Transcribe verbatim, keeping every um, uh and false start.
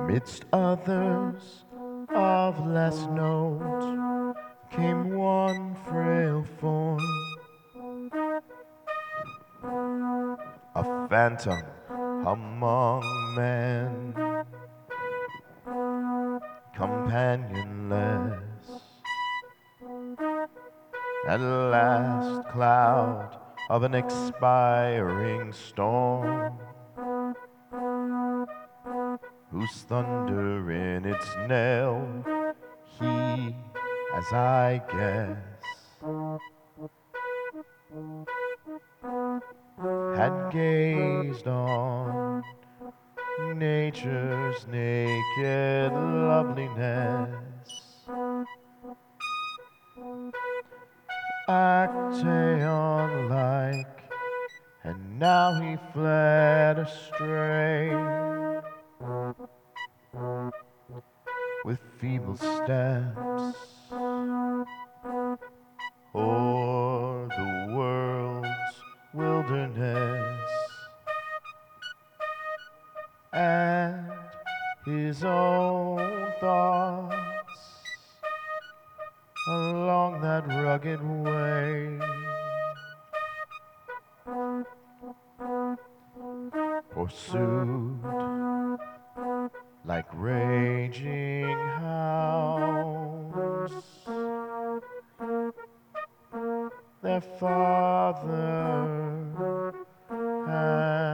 Midst others of less note came one frail form, a phantom among men, companionless. At last cloud of an expiring storm, whose thunder in its knell he, as I guess, had gazed on nature's naked loveliness. Actaeon like, and now he fled astray with feeble steps o'er the world's wilderness, and his own thoughts along that rugged way pursued like raging hounds their father and